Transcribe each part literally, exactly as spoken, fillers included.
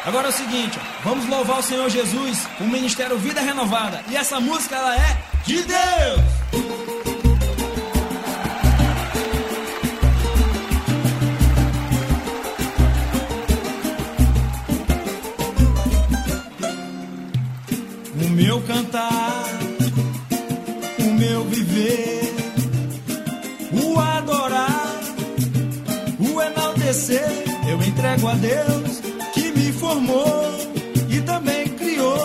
Agora é o seguinte, ó, vamos louvar o Senhor Jesus, o Ministério Vida Renovada. E essa música, ela é de Deus! O meu cantar, o meu viver, o adorar, o enaltecer, eu entrego a Deus que me formou e também criou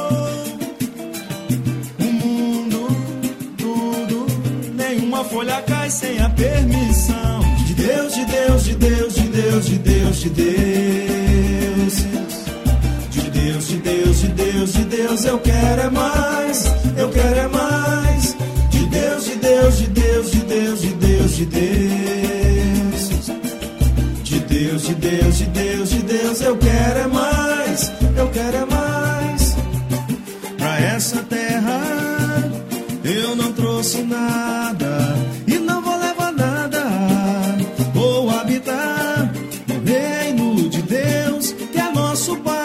o mundo, tudo, nenhuma folha cai sem a permissão de Deus, de Deus, de Deus, de Deus, de Deus, de Deus. Deus, de Deus, de Deus, de Deus, eu quero é mais, eu quero é mais. De Deus, de Deus, de Deus, de Deus, de Deus, de Deus. De Deus, de Deus, de Deus, de Deus, eu quero é mais, eu quero é mais. Pra essa terra eu não trouxe nada e não vou levar nada. Vou habitar no reino de Deus, que é nosso Pai,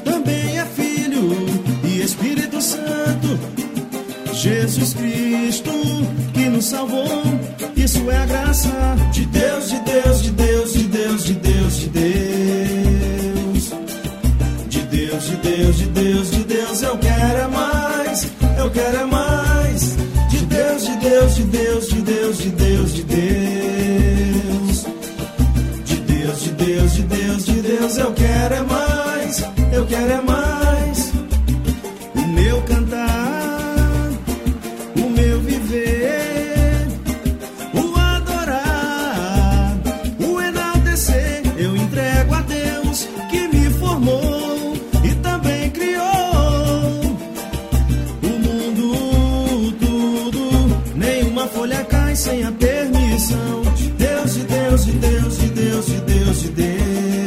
Espírito Santo, Jesus Cristo, que nos salvou, isso é a graça de Deus, de Deus, de Deus, de Deus, de Deus, de Deus. De Deus, de Deus, de Deus, de Deus, eu quero é mais, eu quero é mais. De Deus, de Deus, de Deus, de Deus, de Deus, de Deus. De Deus, de Deus, de Deus, de Deus, eu quero é mais, eu quero é mais. Meu cantar, o meu viver, o adorar, o enaltecer, eu entrego a Deus que me formou e também criou o mundo, tudo, nenhuma folha cai sem a permissão de Deus, de Deus, de Deus, de Deus, de Deus, de Deus.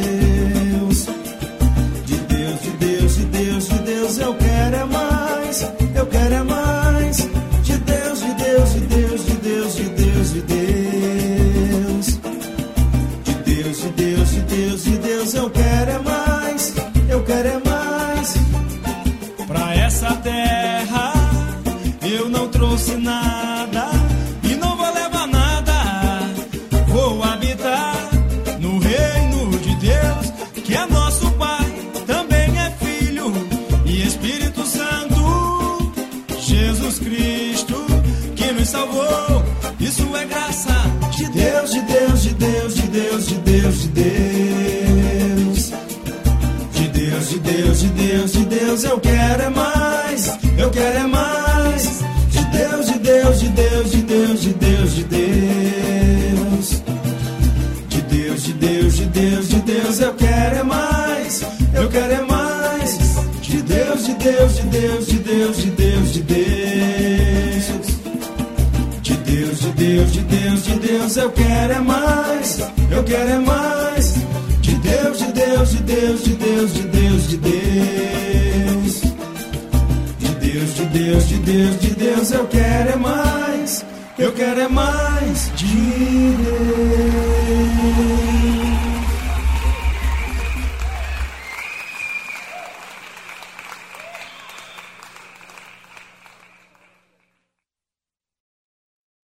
De Deus, de Deus, de Deus, de Deus, eu quero é mais, eu quero é mais. De Deus, de Deus, de Deus, de Deus, de Deus, de Deus. De Deus, de Deus, de Deus, de Deus, eu quero é mais, eu quero é mais. Pra essa terra eu não trouxe nada e não vou levar nada. Vou habitar no reino de Deus, que é nosso Pai, também é Filho e Espírito Santo, Jesus Cristo, que nos salvou, isso é graça de Deus, de Deus, de Deus, de Deus, de Deus, de Deus. De Deus, de Deus, de Deus, de Deus, eu quero é mais, eu quero é mais. De Deus, de Deus, de Deus, de Deus, de Deus, de Deus. De Deus, de Deus, de Deus, de Deus, eu quero é mais, eu quero é mais. De Deus, de Deus, de Deus, de Deus, de Deus, de Deus. De Deus, de Deus, de Deus, de Deus, eu quero é mais, eu quero é mais. De Deus, de Deus, de Deus, de Deus, de Deus, de Deus. De Deus, de Deus, de Deus, de Deus, eu quero é mais, eu quero é mais.